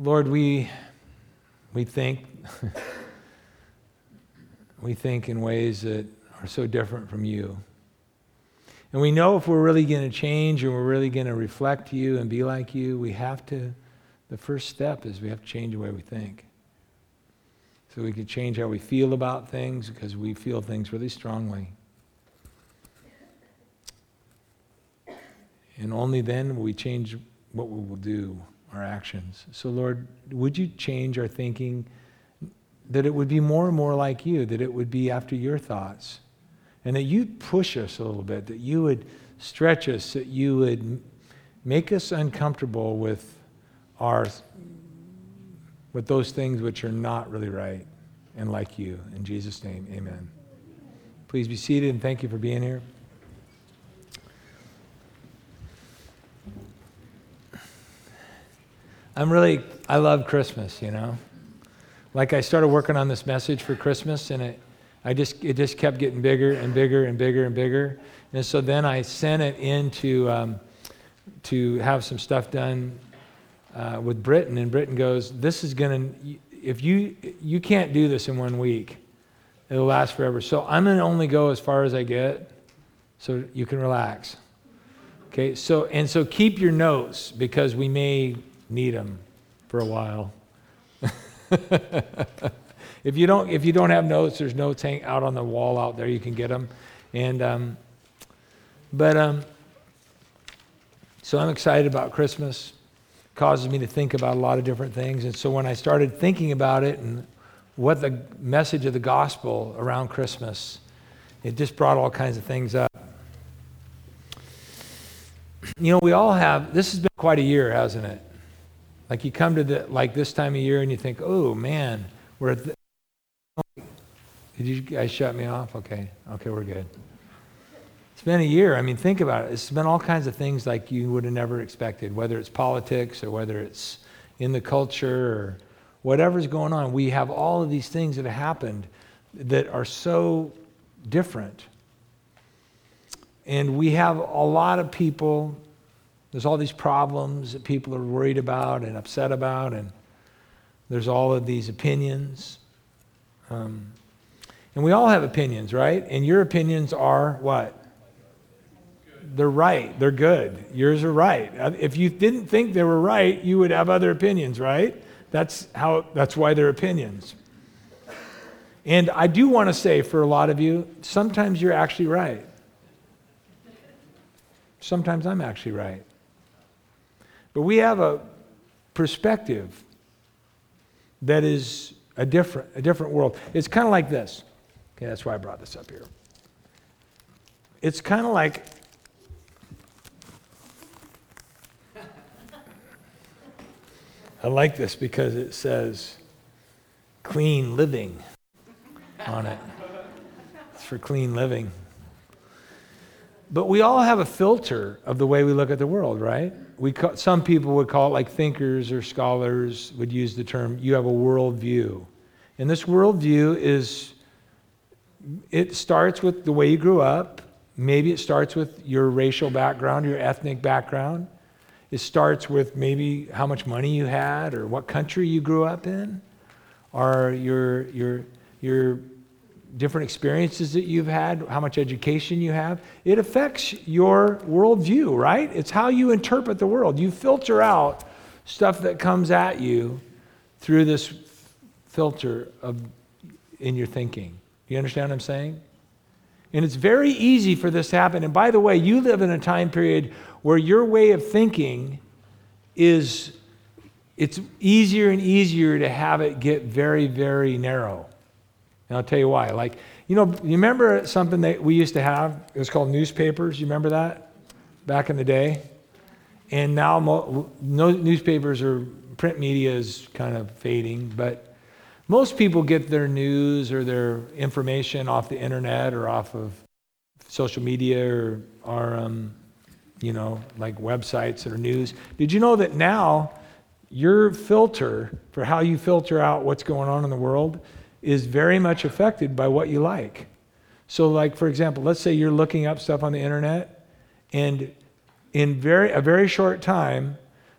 Lord, we think we think in ways that are so different from you. And we know if we're really going to change and we're really going to reflect you and be like you, the first step is we have to change the way we think. So we can change how we feel about things because we feel things really strongly. And only then will we change what we will do, our actions. So Lord, would you change our thinking that it would be more and more like you, that it would be after your thoughts, and that you'd push us a little bit, that you would stretch us, that you would make us uncomfortable with those things which are not really right and like you. In Jesus' name, amen. Please be seated and thank you for being here. I love Christmas, you know. Like I started working on this message for Christmas and it just kept getting bigger and bigger and bigger and bigger. And so then I sent it in to have some stuff done with Britton, and Britton goes, this is if you can't do this in 1 week, it'll last forever. So I'm going to only go as far as I get so you can relax. Okay, so keep your notes because we may need them for a while. If you don't have notes, there's notes hanging out on the wall out there. You can get them, so I'm excited about Christmas. It causes me to think about a lot of different things, and so when I started thinking about it and what the message of the gospel around Christmas, it just brought all kinds of things up. You know, we all have. This has been quite a year, hasn't it? Like you come to this time of year and you think, oh man, we're at did you guys shut me off? Okay, we're good. It's been a year. I mean, think about it. It's been all kinds of things like you would have never expected, whether it's politics or whether it's in the culture or whatever's going on. We have all of these things that have happened that are so different. And we have a lot of people, there's all these problems that people are worried about and upset about, and there's all of these opinions. And we all have opinions, right? And your opinions are what? They're right. They're good. Yours are right. If you didn't think they were right, you would have other opinions, right? That's why they're opinions. And I do want to say for a lot of you, sometimes you're actually right. Sometimes I'm actually right. But we have a perspective that is a different world. It's kind of like this. Okay, that's why I brought this up here. It's kind of like I like this because it says clean living on it. It's for clean living. But we all have a filter of the way we look at the world, right? Some people would call it, like thinkers or scholars would use the term, you have a worldview. And this worldview it starts with the way you grew up. Maybe it starts with your racial background, your ethnic background. It starts with maybe how much money you had or what country you grew up in, or your different experiences that you've had, how much education you have. It affects your worldview, right? It's how you interpret the world. You filter out stuff that comes at you through this filter in your thinking. You understand what I'm saying? And it's very easy for this to happen. And by the way, you live in a time period where your way of thinking it's easier and easier to have it get very, very narrow. And I'll tell you why. Like, you remember something that we used to have? It was called newspapers. You remember that? Back in the day? And now no newspapers or print media is kind of fading, but most people get their news or their information off the internet or off of social media or like websites that are news. Did you know that now your filter for how you filter out what's going on in the world is very much affected by what you like? So like, for example, let's say you're looking up stuff on the internet, and in a very short time,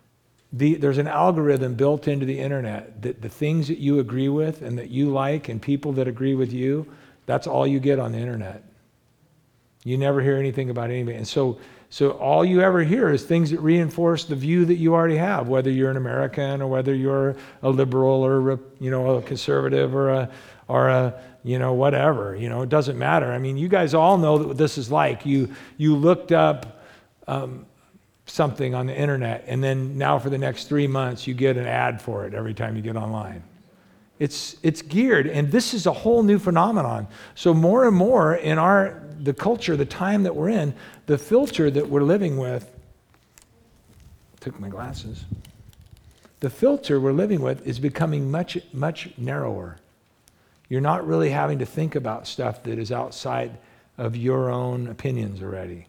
There's an algorithm built into the internet that the things that you agree with and that you like and people that agree with you, that's all you get on the internet. You never hear anything about anybody. And so all you ever hear is things that reinforce the view that you already have, whether you're an American or whether you're a liberal or a conservative or a whatever. It doesn't matter. I mean, you guys all know what this is like. You looked up something on the internet, and then now for the next 3 months you get an ad for it every time you get online. It's geared, and this is a whole new phenomenon. So more and more in the culture, the time that we're in, the filter that we're living with, took my glasses. The filter we're living with is becoming much, much narrower. You're not really having to think about stuff that is outside of your own opinions already.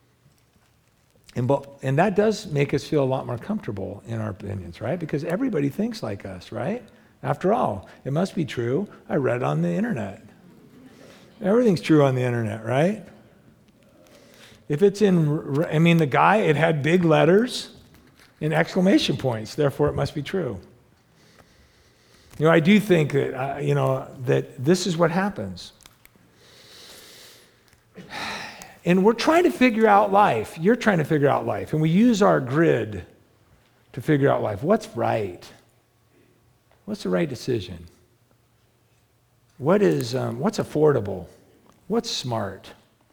And that does make us feel a lot more comfortable in our opinions, right? Because everybody thinks like us, right? After all, it must be true. I read it on the internet. Everything's true on the internet, right? If it's the guy, it had big letters and exclamation points, therefore it must be true. I do think that, that this is what happens. And we're trying to figure out life. You're trying to figure out life. And we use our grid to figure out life. What's right? What's the right decision? What's affordable? What's smart?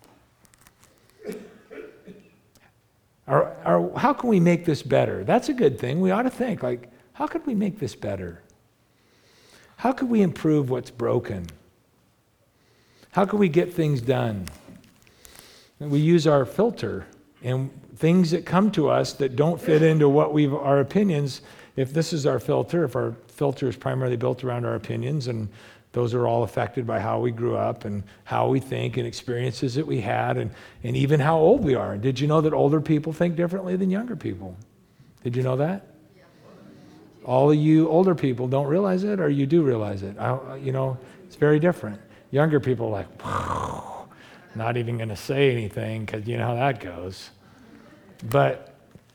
How can we make this better? That's a good thing. We ought to think, how could we make this better? How could we improve what's broken? How can we get things done? We use our filter, and things that come to us that don't fit into our opinions, if this is our filter, if our filter is primarily built around our opinions, and those are all affected by how we grew up and how we think and experiences that we had and even how old we are. Did you know that older people think differently than younger people? Did you know that? All of you older people don't realize it, or you do realize it. It's very different. Younger people are like, wow. Not even going to say anything because you know how that goes. But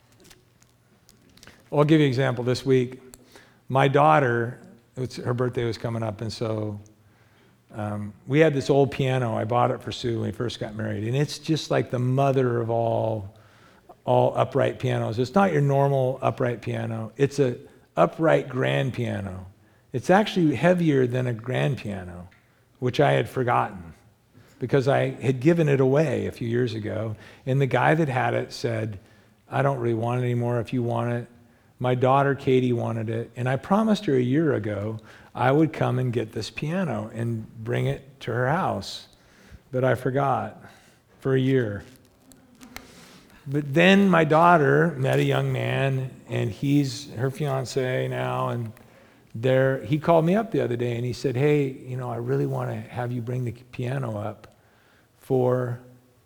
I'll give you an example. This week, my daughter, her birthday was coming up, and so we had this old piano. I bought it for Sue when we first got married, and it's just like the mother of all upright pianos. It's not your normal upright piano. It's a upright grand piano. It's actually heavier than a grand piano, which I had forgotten, because I had given it away a few years ago, and the guy that had it said, I don't really want it anymore if you want it. My daughter, Katie, wanted it, and I promised her a year ago I would come and get this piano and bring it to her house, but I forgot for a year. But then my daughter met a young man, and he's her fiance now, and he called me up the other day, and he said, hey, I really want to have you bring the piano up for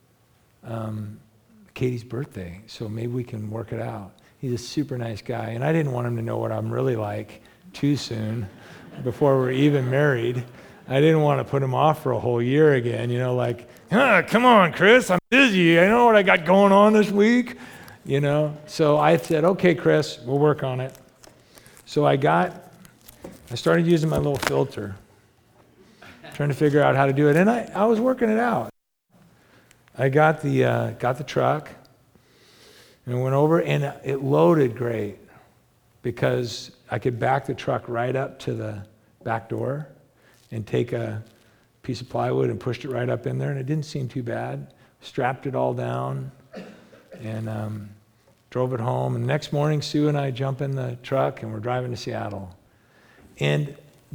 Katie's birthday, so maybe we can work it out. He's a super nice guy, and I didn't want him to know what I'm really like too soon before we're even married. I didn't want to put him off for a whole year again, come on, Chris, I'm busy. I know what I got going on this week, So I said, okay, Chris, we'll work on it. So I started using my little filter, trying to figure out how to do it, and I was working it out. I got the truck, and went over, and it loaded great because I could back the truck right up to the back door and take a piece of plywood and pushed it right up in there, and it didn't seem too bad. Strapped it all down and drove it home. And the next morning, Sue and I jump in the truck, and we're driving to Seattle. And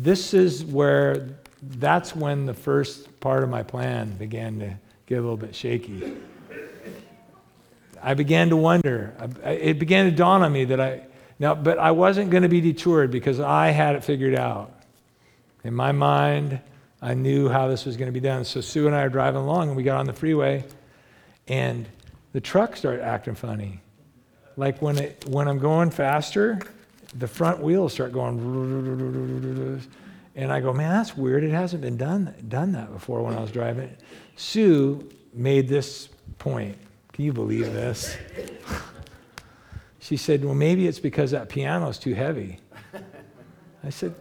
that's when the first part of my plan began to get a little bit shaky. I began to wonder. It began to dawn on me but I wasn't going to be detoured because I had it figured out. In my mind, I knew how this was going to be done. So Sue and I are driving along, and we got on the freeway, and the truck started acting funny. Like when I'm going faster, the front wheels start going, and I go, man, that's weird. It hasn't been done that before when I was driving. Sue made this point. Can you believe this? She said, well, maybe it's because that piano's too heavy. I said,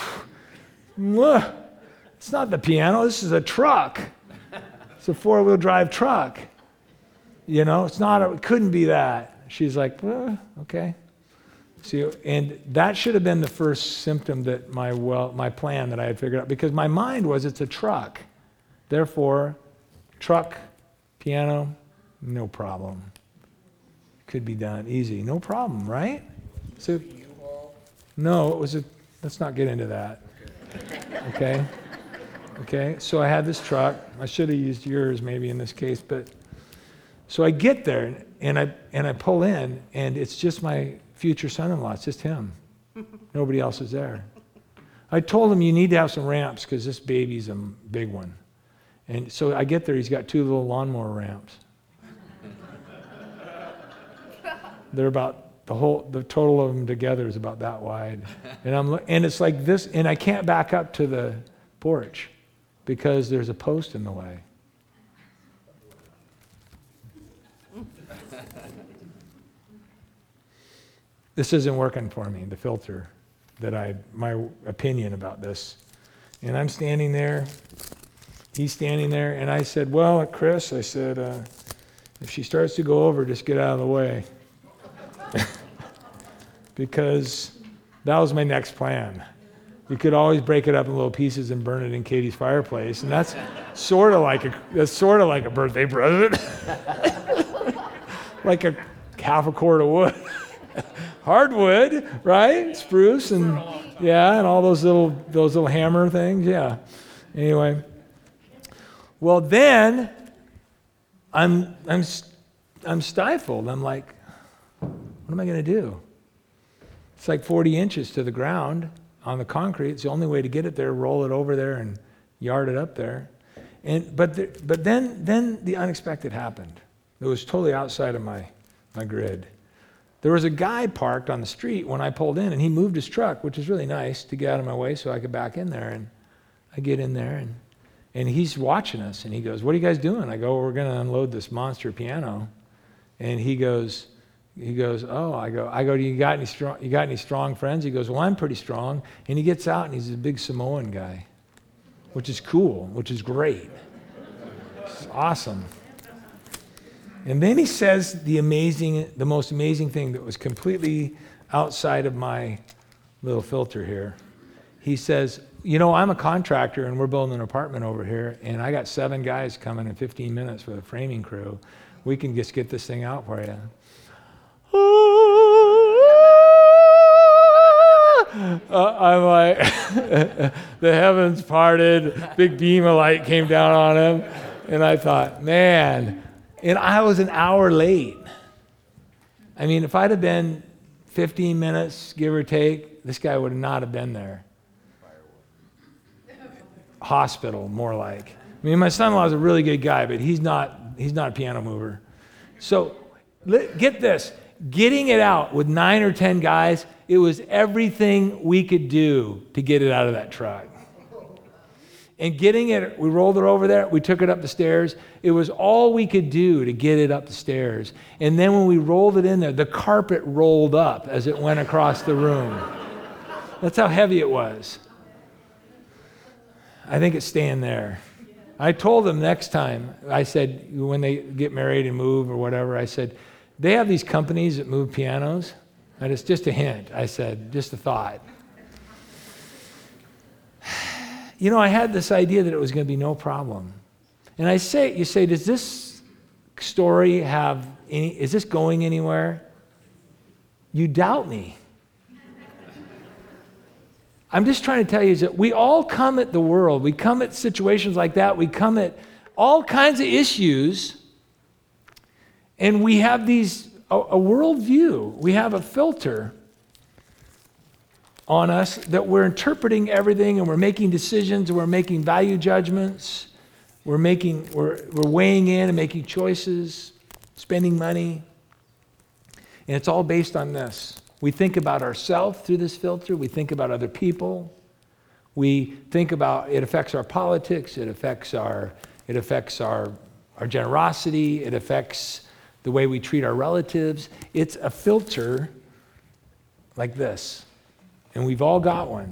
it's not the piano, this is a truck. It's a 4-wheel drive truck. It's not, it couldn't be that. She's like, okay. See, and that should have been the first symptom that my plan that I had figured out, because my mind was it's a truck. Therefore, truck, piano, no problem. Could be done easy, no problem, right? So, no, let's not get into that. Okay, so I had this truck. I should have used yours maybe in this case, but so I get there and I pull in, and it's just my future son-in-law. It's just him. Nobody else is there. I told him you need to have some ramps because this baby's a big one. And so I get there, he's got 2 little lawnmower ramps. They're about the total of them together is about that wide. And it's like this, and I can't back up to the porch because there's a post in the way. This isn't working for me, the filter my opinion about this. And I'm standing there, he's standing there, and I said, well, Chris, I said, if she starts to go over, just get out of the way. Because that was my next plan. You could always break it up in little pieces and burn it in Katie's fireplace, and that's sort of like a birthday present, like a half a cord of wood, hardwood, right? Spruce and and all those little hammer things, yeah. Anyway, well then I'm stifled. I'm like, what am I going to do? It's like 40 inches to the ground on the concrete. It's the only way to get it there, roll it over there and yard it up there. But then the unexpected happened. It was totally outside of my grid. There was a guy parked on the street when I pulled in, and he moved his truck, which is really nice, to get out of my way so I could back in there. And I get in there, and he's watching us, and he goes, what are you guys doing? I go, we're going to unload this monster piano. And he goes, oh, I go, you got any strong friends? He goes, well, I'm pretty strong. And he gets out, and he's a big Samoan guy, which is cool, which is great. It's awesome. And then he says the most amazing thing that was completely outside of my little filter here. He says, I'm a contractor, and we're building an apartment over here, and I got 7 guys coming in 15 minutes with a framing crew. We can just get this thing out for you. I'm like, the heavens parted, big beam of light came down on him, and I thought, man, and I was an hour late. I mean, if I'd have been 15 minutes, give or take, this guy would not have been there. Hospital, more like. I mean, my son-in-law is a really good guy, but he's not a piano mover. So, get this. Getting it out with 9 or 10 guys, it was everything we could do to get it out of that truck. And getting it, we rolled it over there, we took it up the stairs. It was all we could do to get it up the stairs. And then when we rolled it in there, the carpet rolled up as it went across the room. That's how heavy it was. I think it's staying there. I told them next time, I said, when they get married and move or whatever, I said, they have these companies that move pianos. And it's just a hint. I said, just a thought. I had this idea that it was going to be no problem. And you say, does this story is this going anywhere? You doubt me. I'm just trying to tell you is that we all come at the world. We come at situations like that. We come at all kinds of issues. And we have a worldview. We have a filter on us that we're interpreting everything, and we're making decisions, and we're making value judgments. We're weighing in and making choices, spending money. And it's all based on this. We think about ourselves through this filter. We think about other people. We think about it affects our politics. It affects our generosity. It affects the way we treat our relatives. It's a filter like this. And we've all got one.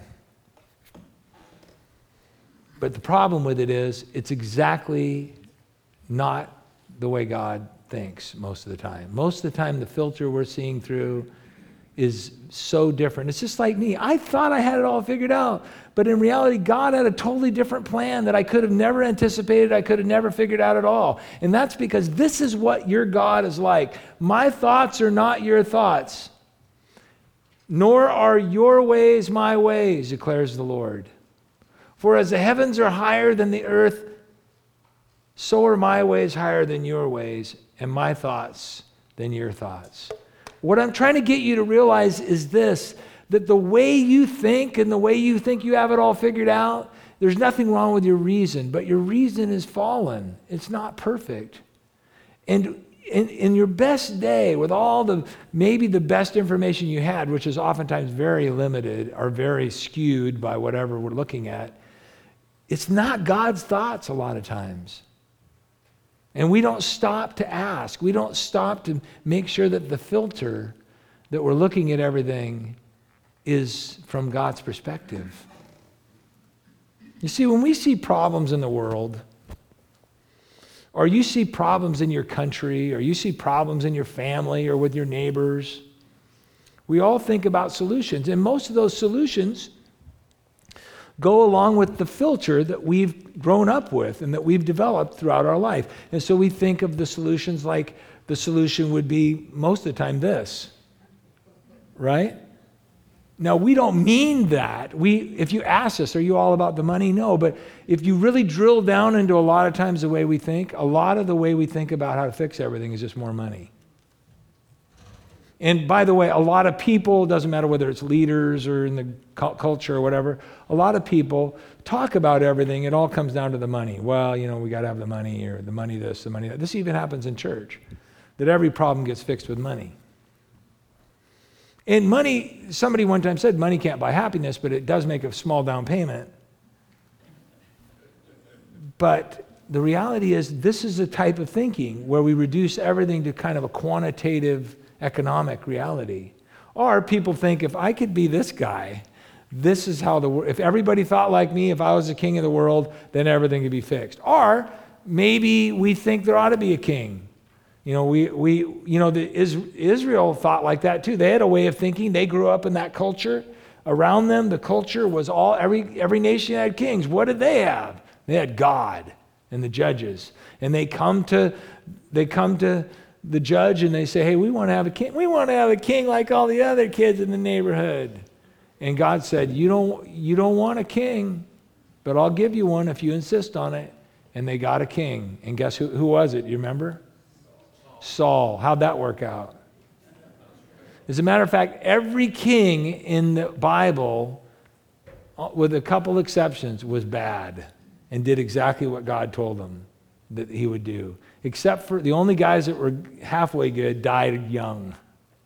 But the problem with it is, it's exactly not the way God thinks most of the time. Most of the time, the filter we're seeing through is so different. It's just like me. I thought I had it all figured out, but in reality, God had a totally different plan that I could have never anticipated, I could have never figured out at all. And that's because this is what your God is like. My thoughts are not your thoughts, nor are your ways my ways, declares the Lord. For as the heavens are higher than the earth, so are my ways higher than your ways, and my thoughts than your thoughts. What I'm trying to get you to realize is this, that the way you think and the way you think you have it all figured out, there's nothing wrong with your reason, but your reason is fallen. It's not perfect. And in your best day, with all the, maybe the best information you had, which is oftentimes very limited or very skewed by whatever we're looking at, it's not God's thoughts a lot of times. And we don't stop to ask. We don't stop to make sure that the filter that we're looking at everything is from God's perspective. You see, when we see problems in the world, or you see problems in your country, or you see problems in your family or with your neighbors, we all think about solutions. And most of those solutions go along with the filter that we've grown up with and that we've developed throughout our life. And so we think of the solutions like the solution would be most of the time this, right? Now, we don't mean that. If you ask us, are you all about the money? No, but if you really drill down into a lot of times the way we think, a lot of the way we think about how to fix everything is just more money. And by the way, a lot of people, doesn't matter whether it's leaders or in the culture or whatever, a lot of people talk about everything. It all comes down to the money. Well, we got to have the money, or the money this, the money that. This even happens in church, that every problem gets fixed with money. And money, somebody one time said, money can't buy happiness, but it does make a small down payment. But the reality is, this is a type of thinking where we reduce everything to kind of a quantitative economic reality. Or people think, if I could be this guy, this is how if everybody thought like me, if I was the king of the world, then everything could be fixed. Or maybe we think there ought to be a king. Israel thought like that too. They had a way of thinking. They grew up in that culture. Around them, the culture was every nation had kings. What did they have? They had God and the judges. And they come to the judge and they say, hey, we want to have a king. We want to have a king like all the other kids in the neighborhood. And God said, you don't want a king, but I'll give you one if you insist on it. And they got a king. And guess who was it? You remember? Saul. How'd that work out? As a matter of fact, every king in the Bible, with a couple exceptions, was bad and did exactly what God told them that he would do. Except for the only guys that were halfway good died young.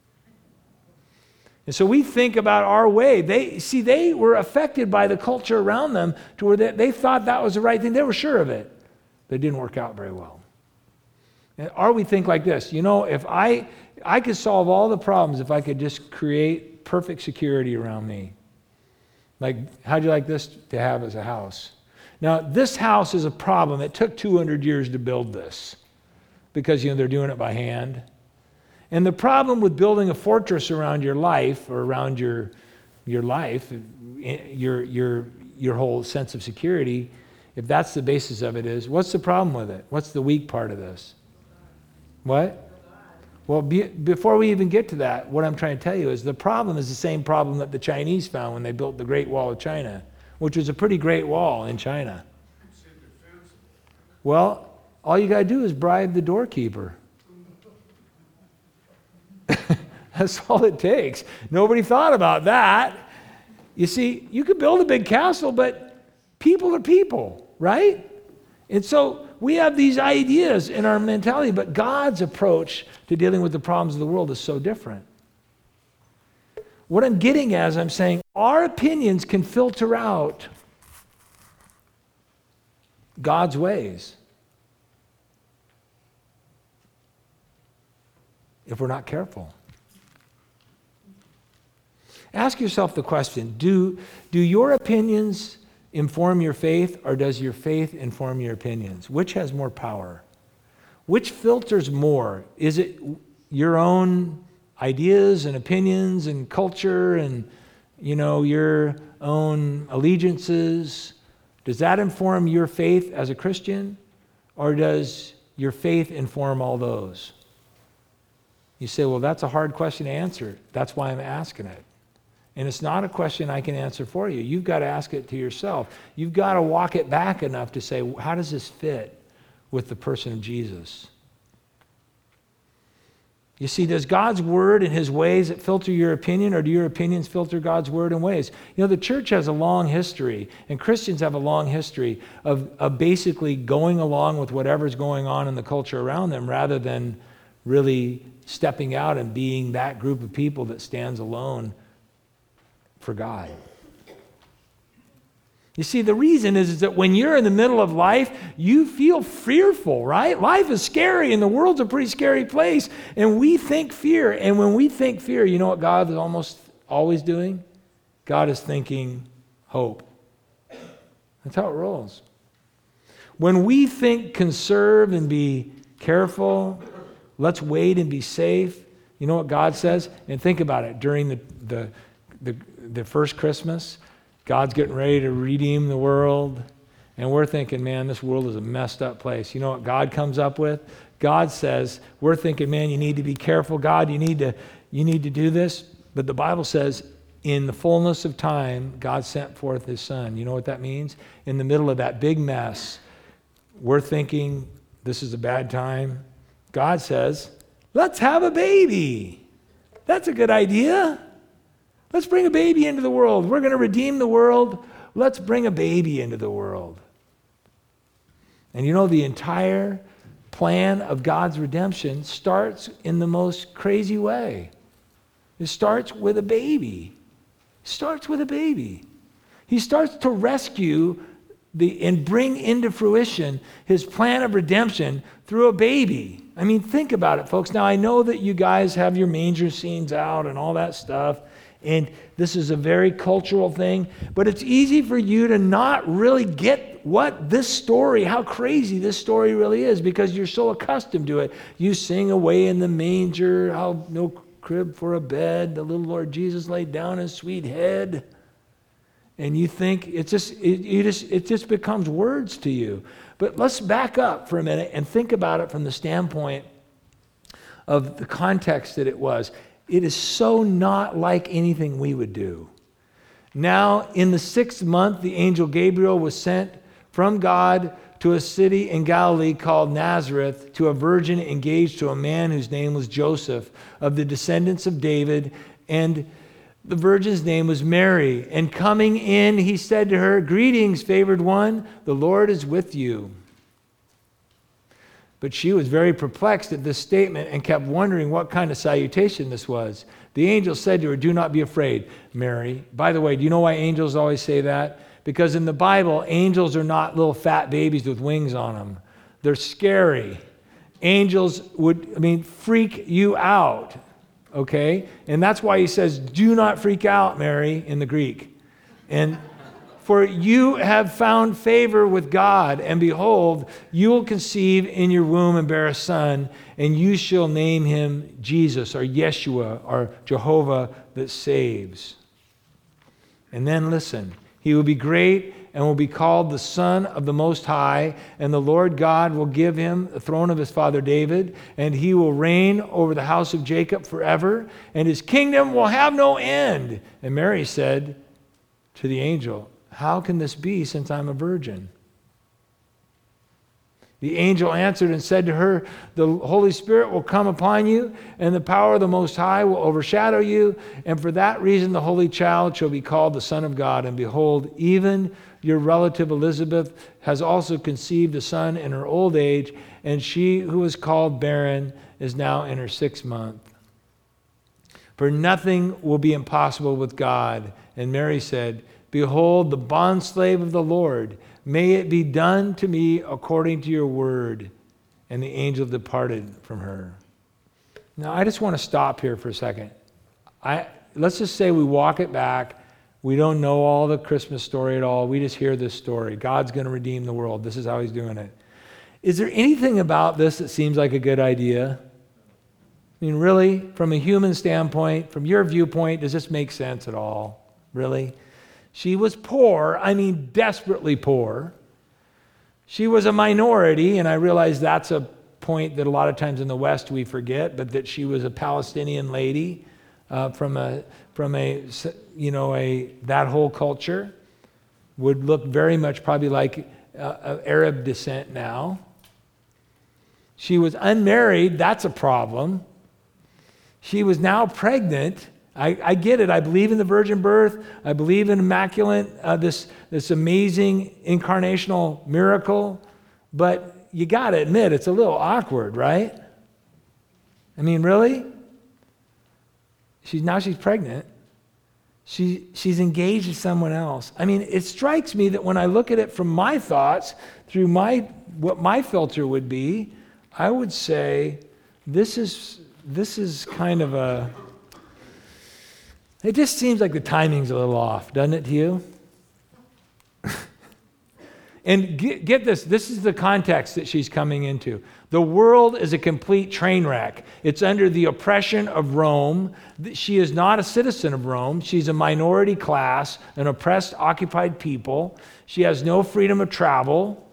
And so we think about our way. They were affected by the culture around them to where they thought that was the right thing. They were sure of it, but it didn't work out very well. Or we think like this, if I could solve all the problems if I could just create perfect security around me. Like, how'd you like this to have as a house? Now, this house is a problem. It took 200 years to build this because, they're doing it by hand. And the problem with building a fortress around your life or around your life, your whole sense of security, if that's the basis of it is, what's the problem with it? What's the weak part of this? What? Well, before we even get to that, what I'm trying to tell you is the problem is the same problem that the Chinese found when they built the Great Wall of China, which was a pretty great wall in China. Well, all you got to do is bribe the doorkeeper. That's all it takes. Nobody thought about that. You see, you could build a big castle, but people are people, right? And so we have these ideas in our mentality, but God's approach to dealing with the problems of the world is so different. What I'm getting at is I'm saying our opinions can filter out God's ways. if we're not careful. Ask yourself the question, do your opinions inform your faith, or does your faith inform your opinions? Which has more power? Which filters more? Is it your own ideas and opinions and culture and, your own allegiances? Does that inform your faith as a Christian, or does your faith inform all those? You say, well, that's a hard question to answer. That's why I'm asking it. And it's not a question I can answer for you. You've got to ask it to yourself. You've got to walk it back enough to say, how does this fit with the person of Jesus? You see, does God's word and his ways filter your opinion, or do your opinions filter God's word and ways? The church has a long history, and Christians have a long history of basically going along with whatever's going on in the culture around them rather than really stepping out and being that group of people that stands alone for God. You see, the reason is that when you're in the middle of life, you feel fearful, right? Life is scary, and the world's a pretty scary place, and we think fear. And when we think fear, you know what God is almost always doing? God is thinking hope. That's how it rolls. When we think conserve and be careful, let's wait and be safe, you know what God says? And think about it, during the first Christmas, God's getting ready to redeem the world, and we're thinking, man, this world is a messed up place. You know what God comes up with? God says, we're thinking, man, you need to be careful. God, you need to do this. But the Bible says, in the fullness of time, God sent forth his son. You know what that means? In the middle of that big mess, we're thinking, this is a bad time. God says, let's have a baby. That's a good idea. Let's bring a baby into the world. We're going to redeem the world. Let's bring a baby into the world. And the entire plan of God's redemption starts in the most crazy way. It starts with a baby. It starts with a baby. He starts to rescue and bring into fruition his plan of redemption through a baby. I mean, think about it, folks. Now, I know that you guys have your manger scenes out and all that stuff, and this is a very cultural thing, but it's easy for you to not really get what this story, how crazy this story really is, because you're so accustomed to it. You sing away in the manger, how no crib for a bed, the little Lord Jesus laid down his sweet head. And you think it just becomes words to you. But let's back up for a minute and think about it from the standpoint of the context that it was. It is so not like anything we would do. Now, in the 6th month, the angel Gabriel was sent from God to a city in Galilee called Nazareth, to a virgin engaged to a man whose name was Joseph, of the descendants of David, and the virgin's name was Mary. And coming in, he said to her, "Greetings, favored one, the Lord is with you." But she was very perplexed at this statement and kept wondering what kind of salutation this was. The angel said to her, "Do not be afraid, Mary." By the way, do you know why angels always say that? Because in the Bible, angels are not little fat babies with wings on them. They're scary. Angels would, freak you out, okay? And that's why he says, "Do not freak out, Mary," in the Greek. And for you have found favor with God, and behold, you will conceive in your womb and bear a son, and you shall name him Jesus, or Yeshua, or Jehovah that saves. And then listen, he will be great and will be called the Son of the Most High, and the Lord God will give him the throne of his father David, and he will reign over the house of Jacob forever, and his kingdom will have no end. And Mary said to the angel, "How can this be, since I'm a virgin?" The angel answered and said to her, "The Holy Spirit will come upon you, and the power of the Most High will overshadow you, and for that reason the Holy Child shall be called the Son of God. And behold, even your relative Elizabeth has also conceived a son in her old age, and she who was called barren is now in her 6th month. For nothing will be impossible with God." And Mary said, "Behold, the bondslave of the Lord, may it be done to me according to your word." And the angel departed from her. Now, I just want to stop here for a second. Let's just say we walk it back. We don't know all the Christmas story at all. We just hear this story. God's going to redeem the world. This is how he's doing it. Is there anything about this that seems like a good idea? I mean, really, from a human standpoint, from your viewpoint, does this make sense at all? Really? She was poor, I mean desperately poor. She was a minority, and I realize that's a point that a lot of times in the West we forget, but that she was a Palestinian lady from that whole culture would look very much probably like Arab descent now. She was unmarried, that's a problem. She was now pregnant. I get it. I believe in the virgin birth. I believe in immaculate, this amazing incarnational miracle. But you got to admit, it's a little awkward, right? I mean, really? She's pregnant. She's engaged to someone else. I mean, it strikes me that when I look at it from my thoughts, through what my filter would be, I would say this is kind of a... It just seems like the timing's a little off, doesn't it to you? And get this. This is the context that she's coming into. The world is a complete train wreck. It's under the oppression of Rome. She is not a citizen of Rome. She's a minority class, an oppressed, occupied people. She has no freedom of travel.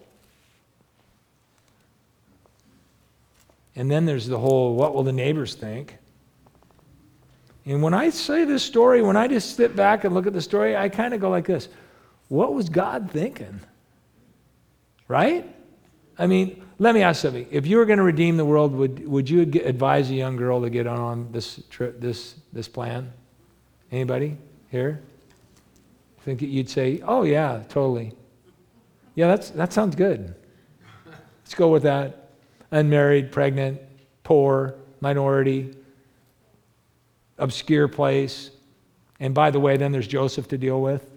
And then there's the whole, what will the neighbors think? And when I say this story, when I just sit back and look at the story, I kind of go like this. What was God thinking? Right? I mean, let me ask something. If you were going to redeem the world, would you advise a young girl to get on this trip, this plan? Anybody here? Think that you'd say, oh yeah, totally. Yeah, that sounds good. Let's go with that. Unmarried, pregnant, poor, minority, obscure place. And by the way, then there's Joseph to deal with.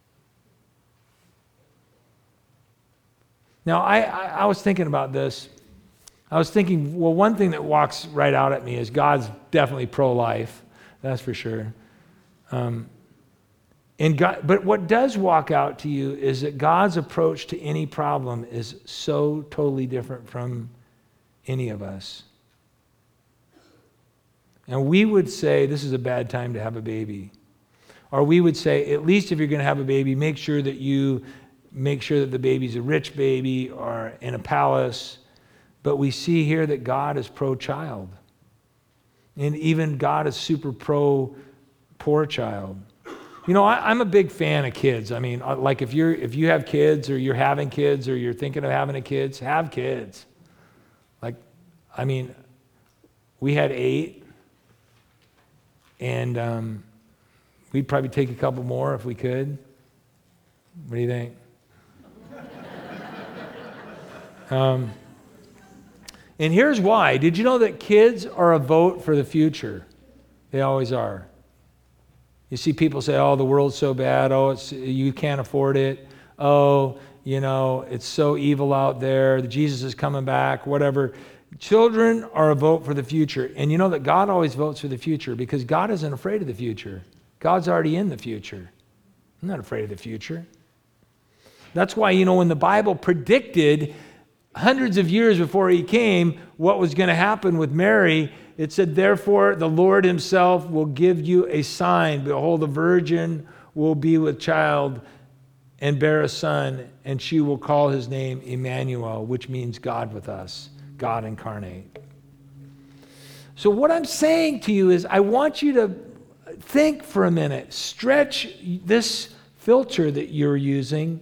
Now, I was thinking about this. I was thinking, well, one thing that walks right out at me is God's definitely pro-life. That's for sure. But what does walk out to you is that God's approach to any problem is so totally different from any of us. And we would say, this is a bad time to have a baby. Or we would say, at least if you're going to have a baby, make sure that the baby's a rich baby or in a palace. But we see here that God is pro-child. And even God is super pro-poor child. You know, I'm a big fan of kids. I mean, like if you have kids or you're having kids or you're thinking of having kids, have kids. Like, I mean, we had 8. And we'd probably take a couple more if we could. What do you think? And here's why. Did you know that kids are a vote for the future? They always are. You see people say, oh, the world's so bad. Oh, you can't afford it. Oh, it's so evil out there. Jesus is coming back, whatever. Children are a vote for the future. And you know that God always votes for the future because God isn't afraid of the future. God's already in the future. I'm not afraid of the future. That's why, when the Bible predicted hundreds of years before he came what was going to happen with Mary, it said, therefore, the Lord himself will give you a sign. Behold, the virgin will be with child and bear a son, and she will call his name Emmanuel, which means God with us. God incarnate. So what I'm saying to you is I want you to think for a minute, stretch this filter that you're using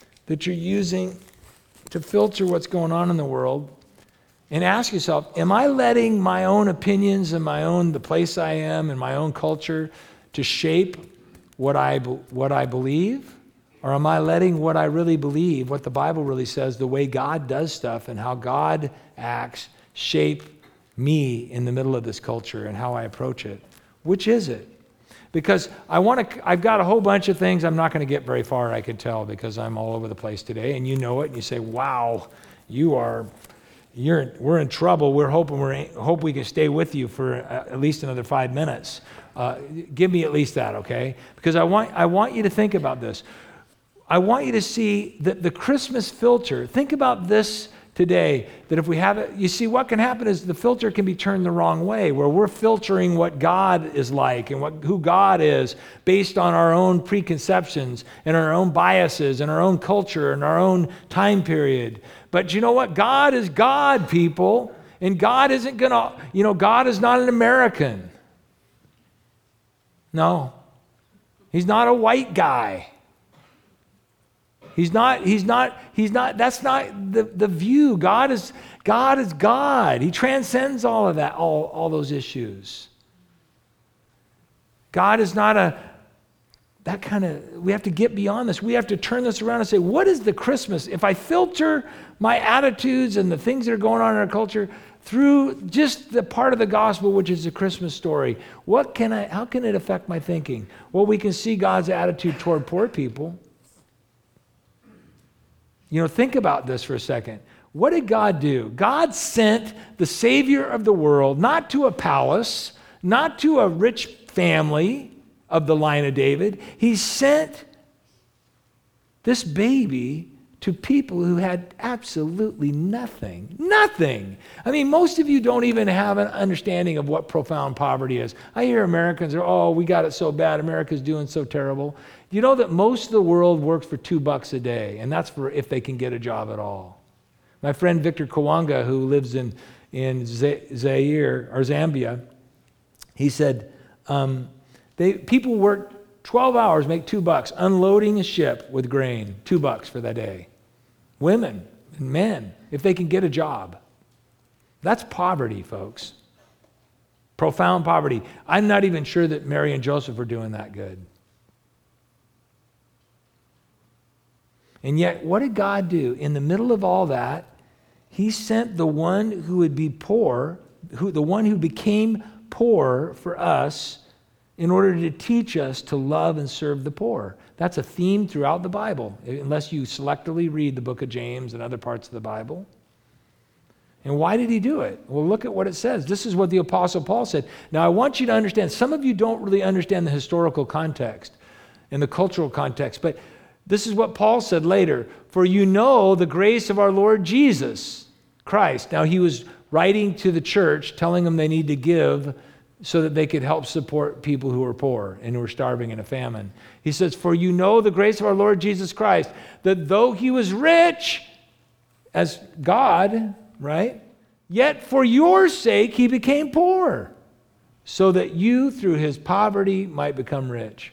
to filter what's going on in the world, and ask yourself, am I letting my own opinions and the place I am and my own culture to shape what I believe? Or am I letting what I really believe, what the Bible really says, the way God does stuff and how God acts, shape me in the middle of this culture and how I approach it? Which is it? Because I've got a whole bunch of things. I'm not going to get very far, I can tell, because I'm all over the place today. And you know it. And you say, wow, you are we're in trouble. Hope we can stay with you for at least another 5 minutes. Give me at least that, okay? Because I want you to think about this. I want you to see that the Christmas filter, think about this today, that if we have it, you see what can happen is the filter can be turned the wrong way, where we're filtering what God is like and who God is based on our own preconceptions and our own biases and our own culture and our own time period. But you know what? God is God, people. And God isn't going to, God is not an American. No. He's not a white guy. He's not, that's not the view. God is God. He transcends all of that, all those issues. God is not we have to get beyond this. We have to turn this around and say, what is the Christmas? If I filter my attitudes and the things that are going on in our culture through just the part of the gospel, which is the Christmas story, how can it affect my thinking? Well, we can see God's attitude toward poor people. Think about this for a second. What did God do? God sent the Savior of the world, not to a palace, not to a rich family of the line of David. He sent this baby to people who had absolutely nothing. Nothing. I mean, most of you don't even have an understanding of what profound poverty is. I hear Americans are, we got it so bad. America's doing so terrible. You know that most of the world works for $2 a day, and that's for if they can get a job at all. My friend Victor Kawanga, who lives in Zaire or Zambia, he said, people work 12 hours, make $2, unloading a ship with grain, $2 for that day. Women and men, if they can get a job. That's poverty, folks. Profound poverty. I'm not even sure that Mary and Joseph are doing that good. And yet, what did God do? In the middle of all that, he sent the one who would be poor, the one who became poor for us in order to teach us to love and serve the poor. That's a theme throughout the Bible, unless you selectively read the book of James and other parts of the Bible. And why did he do it? Well, look at what it says. This is what the Apostle Paul said. Now, I want you to understand, some of you don't really understand the historical context and the cultural context, but this is what Paul said later. For you know the grace of our Lord Jesus Christ. Now, he was writing to the church, telling them they need to give so that they could help support people who were poor and who were starving in a famine. He says, for you know the grace of our Lord Jesus Christ, that though he was rich as God, right? Yet for your sake he became poor, so that you through his poverty might become rich.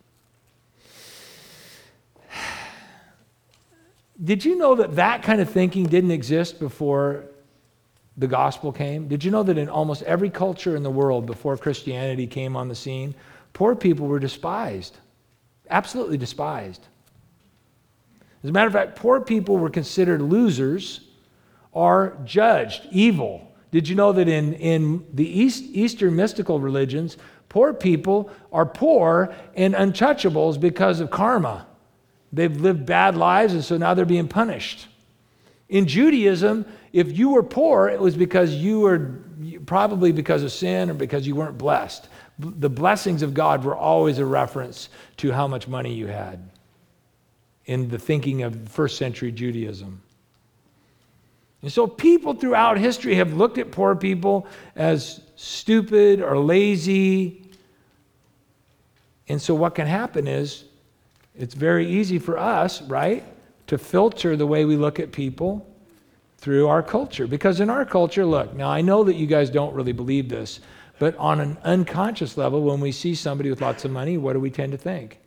Did you know that kind of thinking didn't exist before the gospel came? Did you know that in almost every culture in the world before Christianity came on the scene, poor people were despised, absolutely despised. As a matter of fact, poor people were considered losers or judged evil. Did you know that in the Eastern mystical religions, poor people are poor and untouchables because of karma? They've lived bad lives, and so now they're being punished. In Judaism, if you were poor, it was because probably because of sin or because you weren't blessed. The blessings of God were always a reference to how much money you had in the thinking of first century Judaism. And so people throughout history have looked at poor people as stupid or lazy. And so what can happen is, it's very easy for us, right, to filter the way we look at people through our culture. Because in our culture, look, now I know that you guys don't really believe this, but on an unconscious level, when we see somebody with lots of money, what do we tend to think?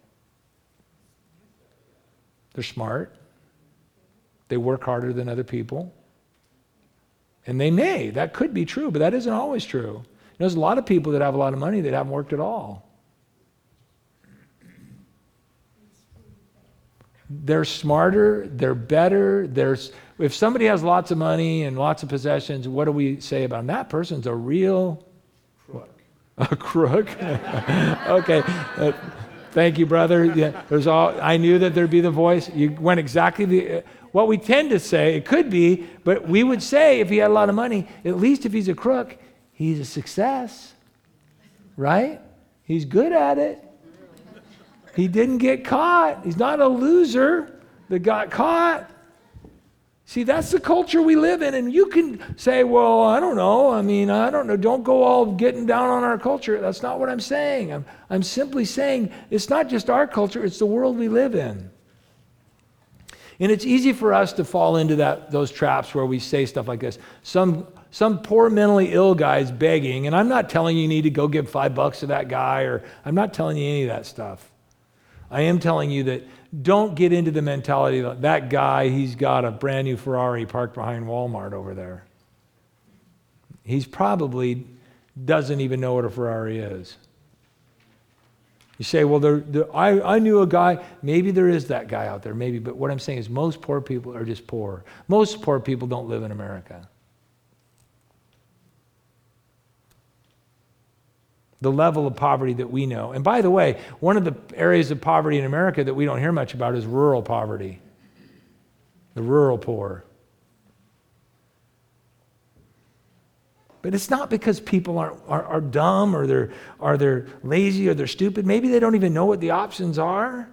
They're smart. They work harder than other people. And that could be true, but that isn't always true. There's a lot of people that have a lot of money that haven't worked at all. They're smarter, they're better. If somebody has lots of money and lots of possessions, what do we say about them? That person's a real crook. A crook? Okay. Thank you, brother. Yeah, I knew that there'd be the voice. You went exactly what we tend to say. It could be, but we would say if he had a lot of money, at least if he's a crook, he's a success, right? He's good at it. He didn't get caught. He's not a loser that got caught. See, that's the culture we live in, and you can say, well, I don't know. I mean, I don't know. Don't go all getting down on our culture. That's not what I'm saying. I'm simply saying it's not just our culture, it's the world we live in. And it's easy for us to fall into those traps where we say stuff like this. Some poor mentally ill guy's begging, and I'm not telling you need to go give $5 to that guy, or I'm not telling you any of that stuff. I am telling you that don't get into the mentality that guy, he's got a brand new Ferrari parked behind Walmart over there. He's probably doesn't even know what a Ferrari is. You say, well, I knew a guy. Maybe there is that guy out there, maybe. But what I'm saying is most poor people are just poor. Most poor people don't live in America. The level of poverty that we know. And by the way, one of the areas of poverty in America that we don't hear much about is rural poverty. The rural poor. But it's not because people are dumb or they're lazy or they're stupid. Maybe they don't even know what the options are.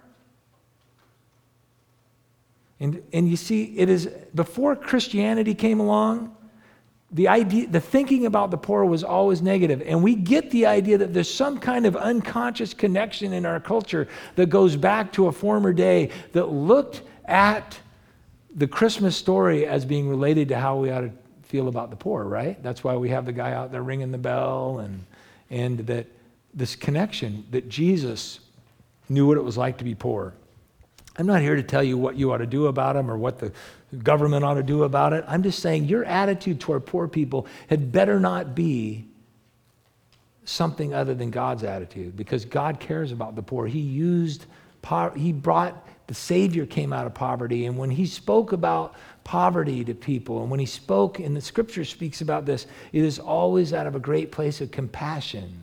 And you see, it is before Christianity came along, the thinking about the poor was always negative. And we get the idea that there's some kind of unconscious connection in our culture that goes back to a former day that looked at the Christmas story as being related to how we ought to feel about the poor, right? That's why we have the guy out there ringing the bell and that this connection that Jesus knew what it was like to be poor. I'm not here to tell you what you ought to do about them or what the government ought to do about it. I'm just saying your attitude toward poor people had better not be something other than God's attitude, because God cares about the poor. He brought, the Savior came out of poverty, and when he spoke about poverty to people, and when he spoke, and the scripture speaks about this, it is always out of a great place of compassion.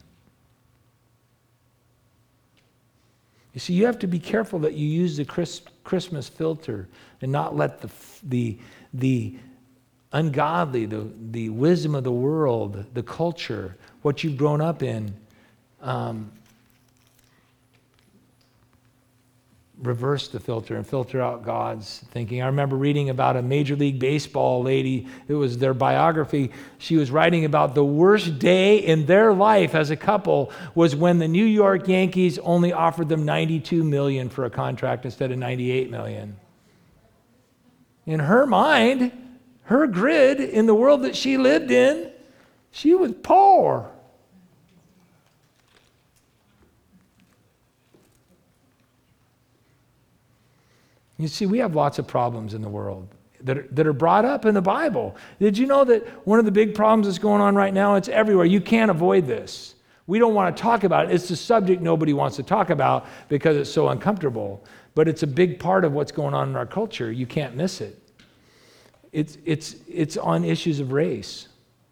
You see, you have to be careful that you use the Christmas filter and not let the ungodly, the wisdom of the world, the culture, what you've grown up in, reverse the filter and filter out God's thinking. I remember reading about a Major League Baseball lady. It was their biography. She was writing about the worst day in their life as a couple was when the New York Yankees only offered them $92 million for a contract instead of $98 million. In her mind, her grid in the world that she lived in, she was poor. You see, we have lots of problems in the world that are brought up in the Bible. Did you know that one of the big problems that's going on right now, it's everywhere. You can't avoid this. We don't want to talk about it. It's the subject nobody wants to talk about because it's so uncomfortable. But it's a big part of what's going on in our culture. You can't miss it. It's on issues of race.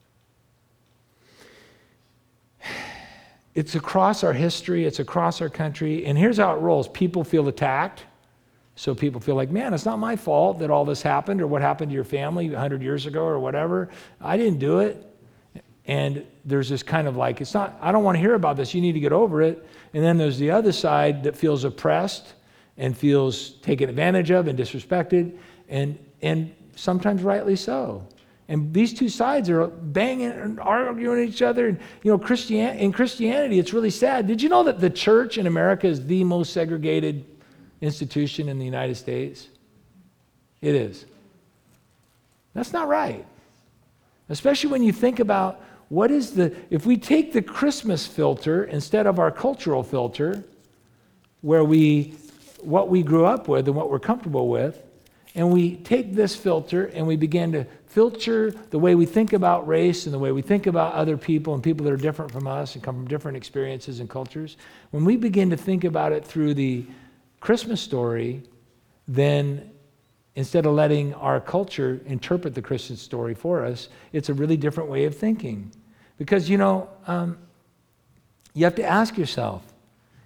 It's across our history. It's across our country. And here's how it rolls. People feel attacked. So people feel like, man, it's not my fault that all this happened or what happened to your family 100 years ago or whatever. I didn't do it. And there's this kind of like, I don't want to hear about this. You need to get over it. And then there's the other side that feels oppressed and feels taken advantage of and disrespected, and sometimes rightly so. And these two sides are banging and arguing at each other. And, in Christianity, it's really sad. Did you know that the church in America is the most segregated institution in the United States? It is. That's not right. Especially when you think about if we take the Christmas filter instead of our cultural filter, what we grew up with and what we're comfortable with, and we take this filter and we begin to filter the way we think about race and the way we think about other people and people that are different from us and come from different experiences and cultures, when we begin to think about it through the Christmas story, then instead of letting our culture interpret the Christian story for us, it's a really different way of thinking. Because, you have to ask yourself,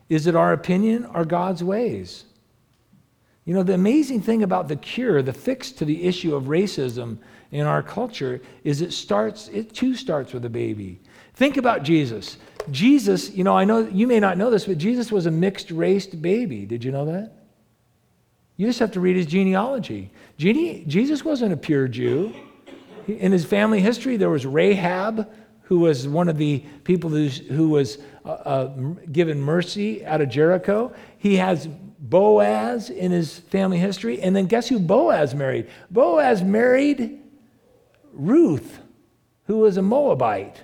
Is it our opinion or God's ways? You know, the amazing thing about the cure, the fix to the issue of racism in our culture is it too starts with a baby. Think about Jesus. Jesus, you know, I know you may not know this, but Jesus was a mixed-raced baby. Did you know that? You just have to read his genealogy. Jesus wasn't a pure Jew. In his family history, there was Rahab, who was one of the people who was given mercy out of Jericho. He has Boaz in his family history. And then guess who Boaz married? Boaz married Ruth, who was a Moabite.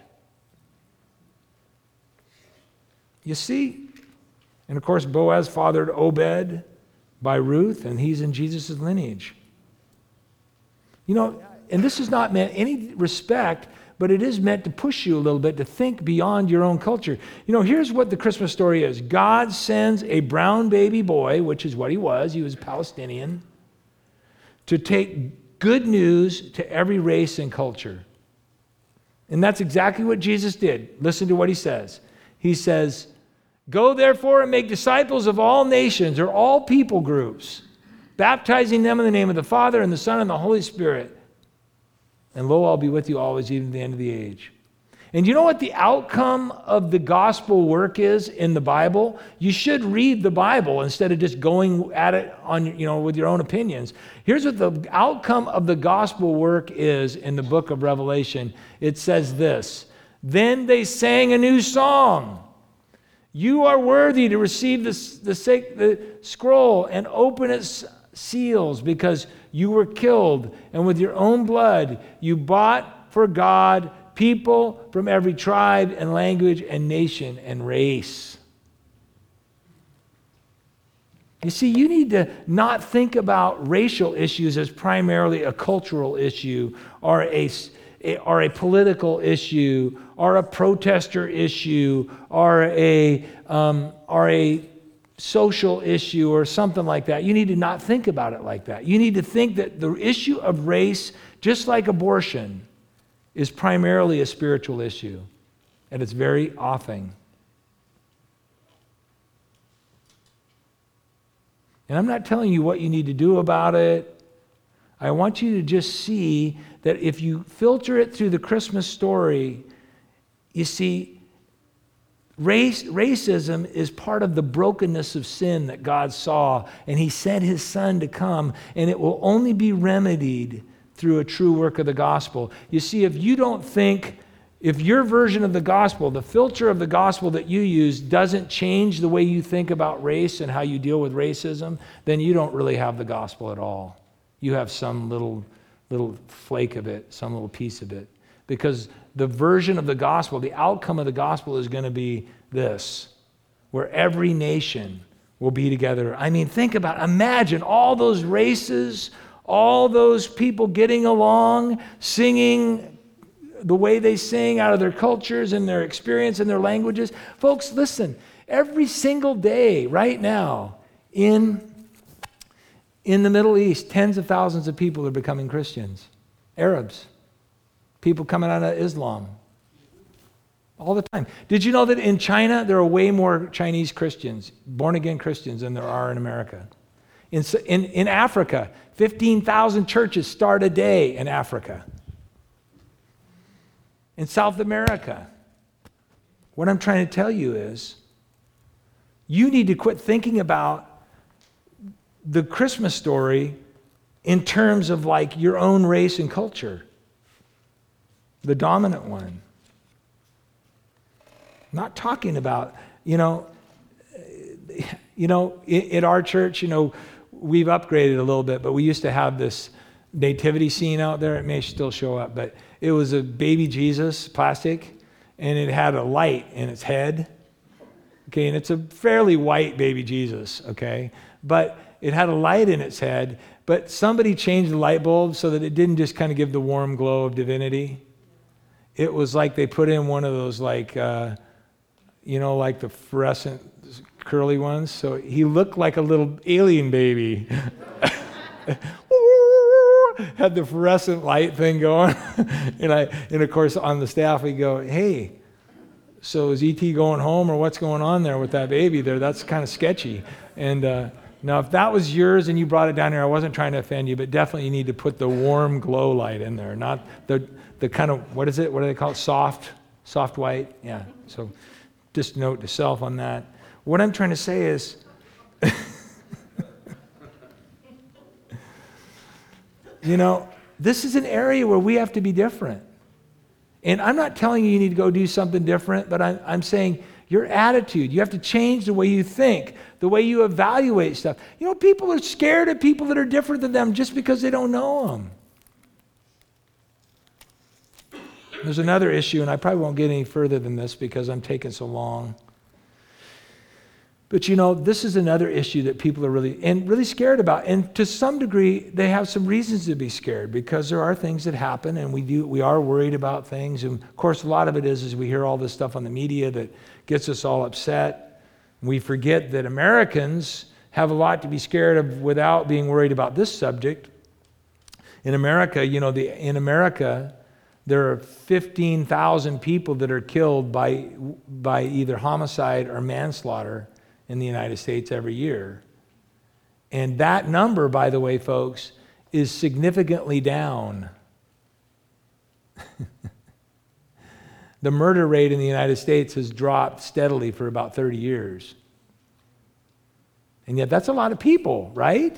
You see? And of course, Boaz fathered Obed by Ruth, and he's in Jesus' lineage. You know, and this is not meant any respect, but it is meant to push you a little bit to think beyond your own culture. You know, here's what the Christmas story is. God sends a brown baby boy, which is what he was Palestinian, to take good news to every race and culture. And that's exactly what Jesus did. Listen to what he says. He says, "Go therefore and make disciples of all nations," or all people groups, baptizing them in the name of the Father and the Son and the Holy Spirit. And lo, I'll be with you always, even to the end of the age. And you know what the outcome of the gospel work is in the Bible? You should read the Bible instead of just going at it on, with your own opinions. Here's what the outcome of the gospel work is in the book of Revelation. It says this: "Then they sang a new song. You are worthy to receive the scroll and open its seals, because you were killed, and with your own blood you bought for God people from every tribe and language and nation and race." You see, you need to not think about racial issues as primarily a cultural issue or a political issue or a protester issue or a social issue or something like that. You need to not think about it like that. You need to think that the issue of race, just like abortion, is primarily a spiritual issue, and it's very often. And I'm not telling you what you need to do about it. I want you to just see that if you filter it through the Christmas story, you see, racism is part of the brokenness of sin that God saw, and he sent his son to come, and it will only be remedied through a true work of the gospel. You see, if your version of the gospel, the filter of the gospel that you use, doesn't change the way you think about race and how you deal with racism, then you don't really have the gospel at all. You have some little flake of it, some little piece of it. Because the version of the gospel, the outcome of the gospel is going to be this, where every nation will be together. I mean, imagine all those races, all those people getting along, singing the way they sing out of their cultures and their experience and their languages. Folks, listen, every single day right now in the Middle East, tens of thousands of people are becoming Christians, Arabs. People coming out of Islam all the time. Did you know that in China, there are way more Chinese Christians, born-again Christians, than there are in America? In Africa, 15,000 churches start a day in Africa. In South America, what I'm trying to tell you is, you need to quit thinking about the Christmas story in terms of like your own race and culture. The dominant one. Not talking about, at our church, we've upgraded a little bit, but we used to have this nativity scene out there. It may still show up, but it was a baby Jesus, plastic, and it had a light in its head. Okay, and it's a fairly white baby Jesus, okay? But it had a light in its head, but somebody changed the light bulb so that it didn't just kind of give the warm glow of divinity. It was like they put in one of those like the fluorescent curly ones. So he looked like a little alien baby. Had the fluorescent light thing going. and of course on the staff we go, "Hey, So is E.T. going home, or what's going on there with that baby there? That's kind of sketchy. And now, if that was yours and you brought it down here, I wasn't trying to offend you, but definitely you need to put the warm glow light in there, not the kind of, what is it? What do they call it? Soft white? Yeah. So just note to self on that. What I'm trying to say is, this is an area where we have to be different. And I'm not telling you need to go do something different, but I'm saying your attitude, you have to change the way you think, the way you evaluate stuff. People are scared of people that are different than them just because they don't know them. There's another issue, and I probably won't get any further than this because I'm taking so long. But this is another issue that people are really scared about. And to some degree, they have some reasons to be scared because there are things that happen, and we are worried about things. And of course, a lot of it is we hear all this stuff on the media that gets us all upset. We forget that Americans have a lot to be scared of without being worried about this subject. In America, there are 15,000 people that are killed by either homicide or manslaughter in the United States every year. And that number, by the way, folks, is significantly down. The murder rate in the United States has dropped steadily for about 30 years. And yet that's a lot of people, right?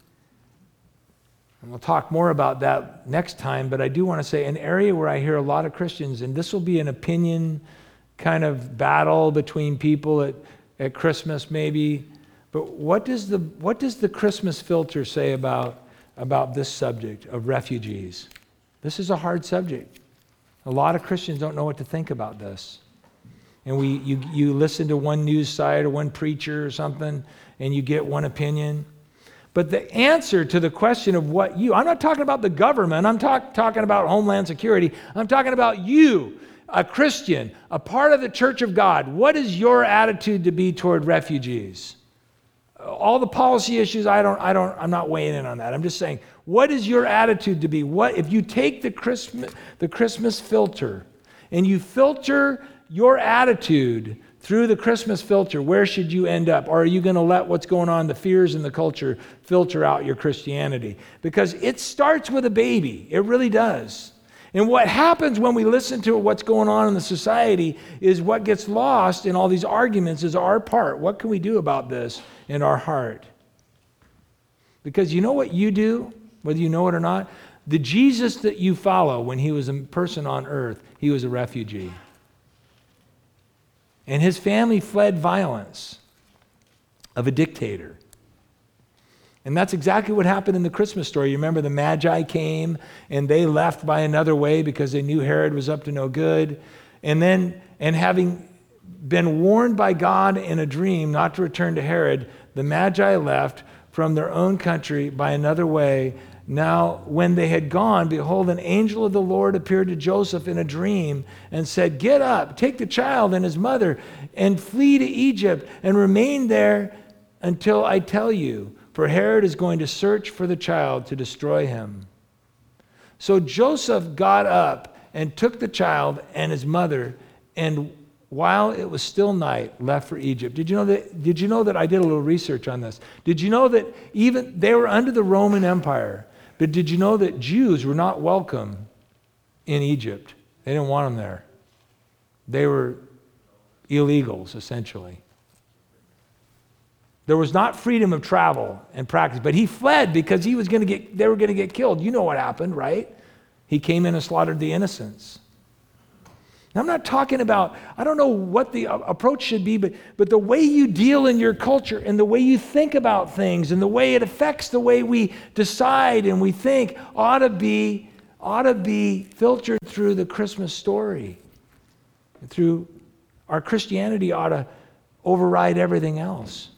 And we'll talk more about that next time, but I do want to say an area where I hear a lot of Christians, and this will be an opinion kind of battle between people at Christmas maybe, but what does the Christmas filter say about this subject of refugees? This is a hard subject. A lot of Christians don't know what to think about this. And you listen to one news site or one preacher or something, and you get one opinion. But the answer to the question of I'm not talking about the government, I'm talking about Homeland Security, I'm talking about you, a Christian, a part of the Church of God. What is your attitude to be toward refugees? All the policy issues, I'm not weighing in on that. I'm just saying, what is your attitude to be? What if you take the Christmas filter and you filter your attitude through the Christmas filter, where should you end up? Or are you going to let what's going on, the fears in the culture, filter out your Christianity? Because it starts with a baby. It really does. And what happens when we listen to what's going on in the society is what gets lost in all these arguments is our part. What can we do about this in our heart? Because you know what you do, whether you know it or not? The Jesus that you follow when he was a person on earth, he was a refugee. And his family fled violence of a dictator. And that's exactly what happened in the Christmas story. You remember the Magi came and they left by another way because they knew Herod was up to no good. And having been warned by God in a dream not to return to Herod, the Magi left from their own country by another way. Now, when they had gone, behold, an angel of the Lord appeared to Joseph in a dream and said, "Get up, take the child and his mother and flee to Egypt and remain there until I tell you. For Herod is going to search for the child to destroy him." So Joseph got up and took the child and his mother, and while it was still night, left for Egypt. Did you know that I did a little research on this? Did you know that even they were under the Roman Empire, but did you know that Jews were not welcome in Egypt? They didn't want them there. They were illegals, essentially. There was not freedom of travel and practice, but he fled because they were going to get killed. You know what happened, right? He came in and slaughtered the innocents. Now, I'm not talking about, I don't know what the approach should be, but the way you deal in your culture and the way you think about things and the way it affects the way we decide and we think ought to be filtered through the Christmas story. Through our Christianity ought to override everything else.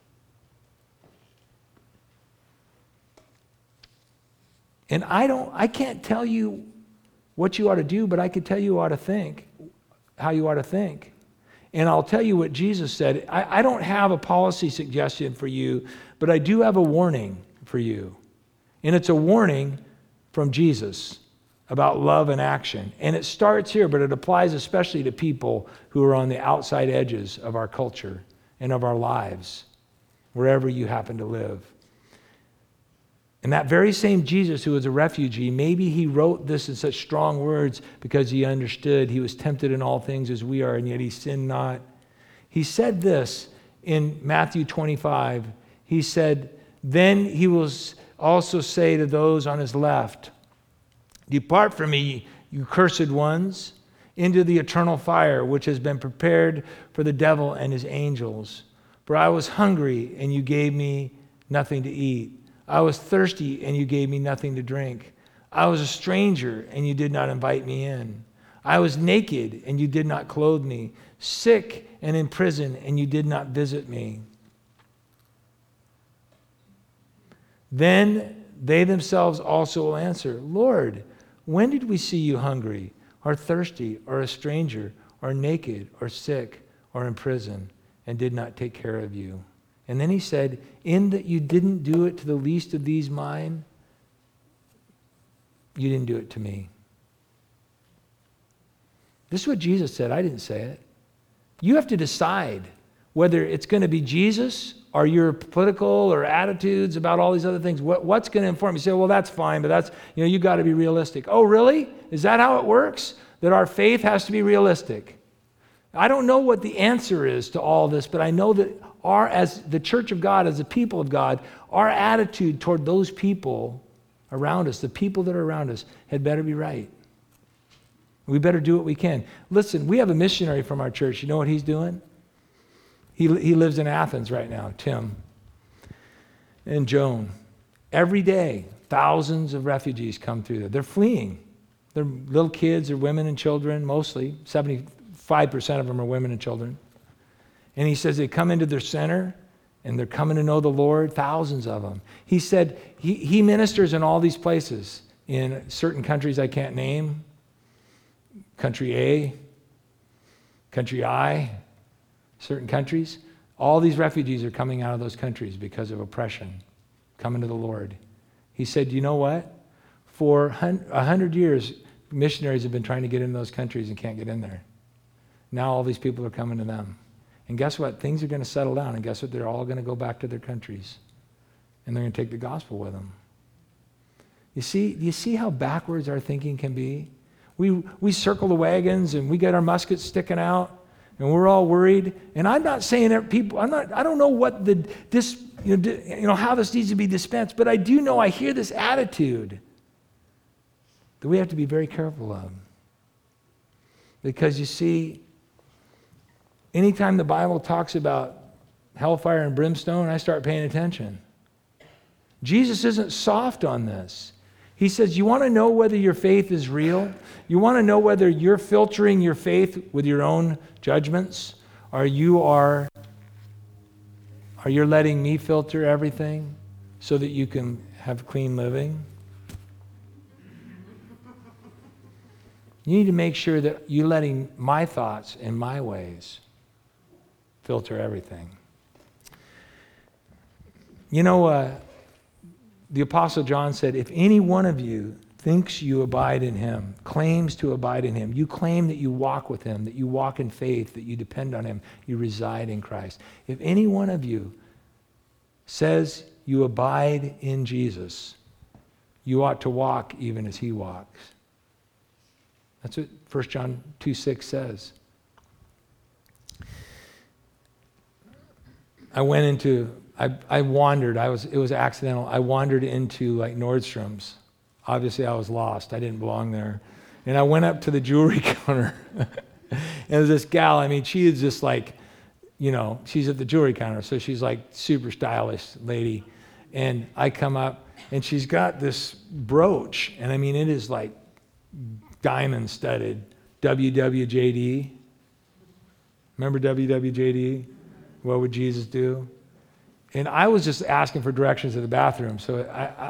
And I can't tell you what you ought to do, but I could tell you how you ought to think. And I'll tell you what Jesus said. I don't have a policy suggestion for you, but I do have a warning for you. And it's a warning from Jesus. about love and action. And it starts here, but it applies especially to people who are on the outside edges of our culture and of our lives, wherever you happen to live. And that very same Jesus who was a refugee, maybe he wrote this in such strong words because he understood he was tempted in all things as we are, and yet he sinned not. He said this in Matthew 25. He said, then he will also say to those on his left, depart from me, you cursed ones, into the eternal fire, which has been prepared for the devil and his angels. For I was hungry, and you gave me nothing to eat. I was thirsty, and you gave me nothing to drink. I was a stranger, and you did not invite me in. I was naked, and you did not clothe me, sick and in prison, and you did not visit me. Then they themselves also will answer, Lord, when did we see you hungry, or thirsty, or a stranger, or naked, or sick, or in prison, and did not take care of you? And then he said, in that you didn't do it to the least of these mine, you didn't do it to me. This is what Jesus said. I didn't say it. You have to decide whether it's going to be Jesus or your political or attitudes about all these other things. What's going to inform you? You say, well, that's fine, but that's, you got to be realistic. Oh, really? Is that how it works? That our faith has to be realistic? I don't know what the answer is to all this, but I know that as the church of God, as the people of God, our attitude toward those people around us, the people that are around us, had better be right. We better do what we can. Listen, we have a missionary from our church. You know what he's doing? He lives in Athens right now, Tim and Joan. Every day, thousands of refugees come through there. They're fleeing. They're little kids, they're women and children, mostly. 75% of them are women and children. And he says they come into their center and they're coming to know the Lord, thousands of them. He said he ministers in all these places, in certain countries I can't name, country A, country I, certain countries. All these refugees are coming out of those countries because of oppression, coming to the Lord. He said, you know what? For 100 years, missionaries have been trying to get into those countries and can't get in there. Now all these people are coming to them. And guess what? Things are going to settle down. And guess what? They're all going to go back to their countries. And they're going to take the gospel with them. You see how backwards our thinking can be? We circle the wagons and we get our muskets sticking out and we're all worried. And I'm not saying that people, I don't know what how this needs to be dispensed, but I do know I hear this attitude that we have to be very careful of. Because you see, anytime the Bible talks about hellfire and brimstone, I start paying attention. Jesus isn't soft on this. He says, you want to know whether your faith is real? You want to know whether you're filtering your faith with your own judgments? Or you're letting me filter everything so that you can have clean living? You need to make sure that you're letting my thoughts and my ways filter everything. The Apostle John said, if any one of you thinks you abide in him, claims to abide in him, you claim that you walk with him, that you walk in faith, that you depend on him, you reside in Christ. If any one of you says you abide in Jesus, you ought to walk even as he walks. That's what 1 John 2:6 says. I wandered. It was accidental. I wandered into like Nordstrom's. Obviously, I was lost. I didn't belong there. And I went up to the jewelry counter. And there's this gal, she is just like, she's at the jewelry counter. So she's like super stylish lady. And I come up and she's got this brooch. And it is like diamond studded. WWJD. Remember WWJD? What would Jesus do? And I was just asking for directions to the bathroom. So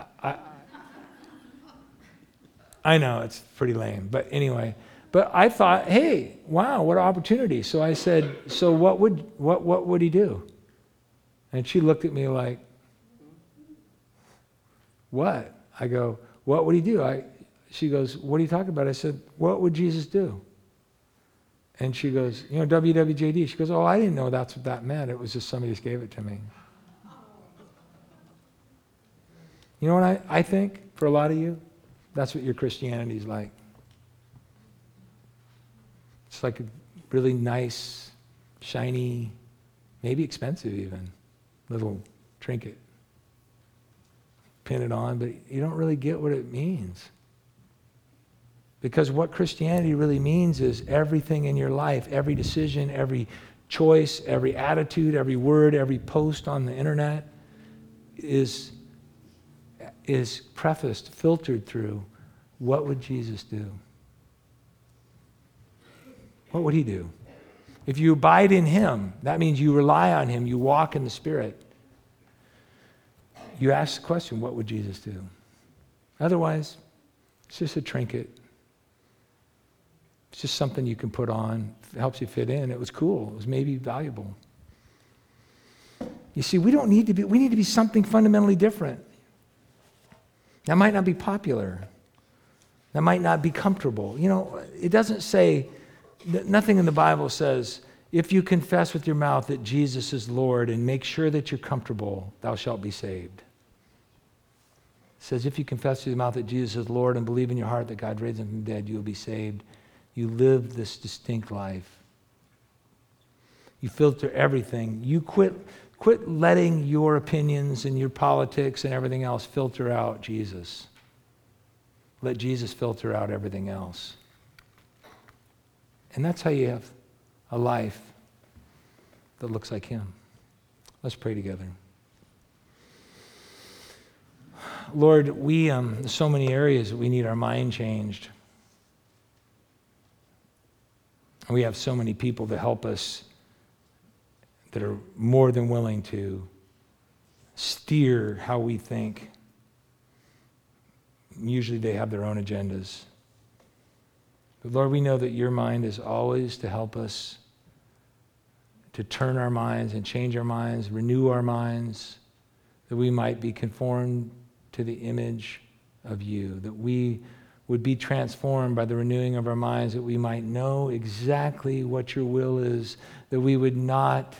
I know it's pretty lame, but anyway. But I thought, hey, wow, what an opportunity. So I said, so what would he do? And she looked at me like, what? I go, what would he do? she goes, what are you talking about? I said, what would Jesus do? And she goes, WWJD. She goes, oh, I didn't know that's what that meant. It was just somebody just gave it to me. You know what I think for a lot of you? That's what your Christianity is like. It's like a really nice, shiny, maybe expensive even, little trinket. Pin it on, but you don't really get what it means. Because what Christianity really means is everything in your life, every decision, every choice, every attitude, every word, every post on the internet is prefaced, filtered through, what would Jesus do? What would he do? If you abide in him, that means you rely on him, you walk in the Spirit. You ask the question, what would Jesus do? Otherwise, it's just a trinket. It's just something you can put on. It helps you fit in. It was cool. It was maybe valuable. You see, we need to be something fundamentally different. That might not be popular. That might not be comfortable. It doesn't say, nothing in the Bible says, if you confess with your mouth that Jesus is Lord and make sure that you're comfortable, thou shalt be saved. It says, if you confess with your mouth that Jesus is Lord and believe in your heart that God raised him from the dead, you will be saved. You live this distinct life. You filter everything. You quit letting your opinions and your politics and everything else filter out Jesus. Let Jesus filter out everything else. And that's how you have a life that looks like him. Let's pray together. Lord, there's so many areas that we need our mind changed. And we have so many people to help us that are more than willing to steer how we think. Usually they have their own agendas. But Lord, we know that your mind is always to help us to turn our minds and change our minds, renew our minds, that we might be conformed to the image of you, that we would be transformed by the renewing of our minds, that we might know exactly what your will is, that we would not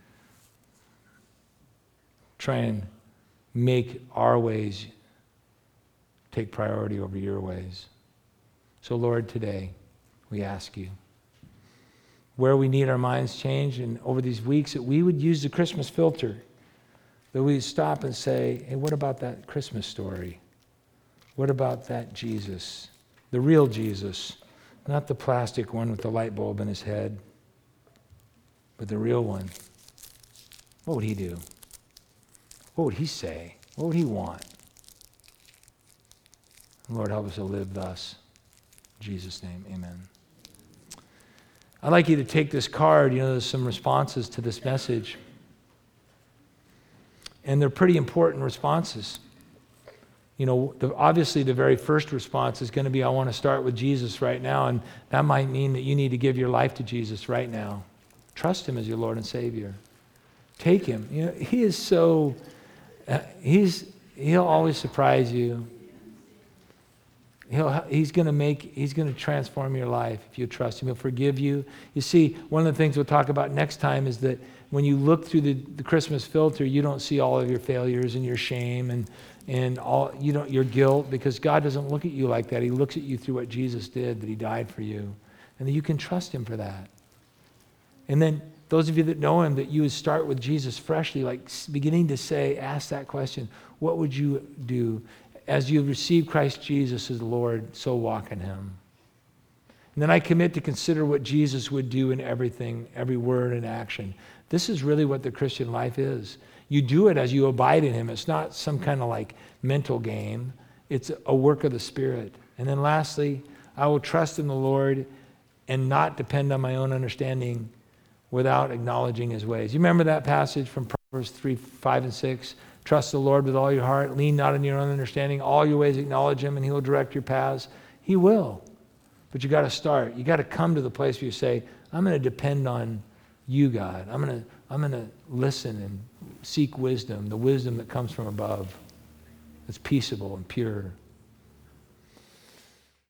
try and make our ways take priority over your ways. So Lord, today we ask you, where we need our minds changed, and over these weeks that we would use the Christmas filter, that we stop and say, hey, what about that Christmas story? What about that Jesus? The real Jesus, not the plastic one with the light bulb in his head, but the real one. What would he do? What would he say? What would he want? Lord, help us to live thus. In Jesus' name, amen. I'd like you to take this card. There's some responses to this message. And they're pretty important responses. Obviously the very first response is going to be, I want to start with Jesus right now. And that might mean that you need to give your life to Jesus right now. Trust him as your Lord and Savior. Take him. He is so, he'll always surprise you. He's going to transform your life if you trust him. He'll forgive you. You see, one of the things we'll talk about next time is that when you look through the Christmas filter, you don't see all of your failures and your shame and all your guilt, because God doesn't look at you like that. He looks at you through what Jesus did, that he died for you, and that you can trust him for that. And then those of you that know him, that you would start with Jesus freshly, like beginning to ask that question, what would you do? As you receive Christ Jesus as Lord, so walk in him. And then I commit to consider what Jesus would do in everything, every word and action. This is really what the Christian life is. You do it as you abide in him. It's not some kind of like mental game. It's a work of the Spirit. And then lastly, I will trust in the Lord and not depend on my own understanding without acknowledging his ways. You remember that passage from Proverbs 3, 5, and 6? Trust the Lord with all your heart. Lean not on your own understanding. All your ways acknowledge him, and he will direct your paths. He will. But you got to start. You got to come to the place where you say, I'm going to depend on you, God. I'm going to listen and seek wisdom, the wisdom that comes from above. That's peaceable and pure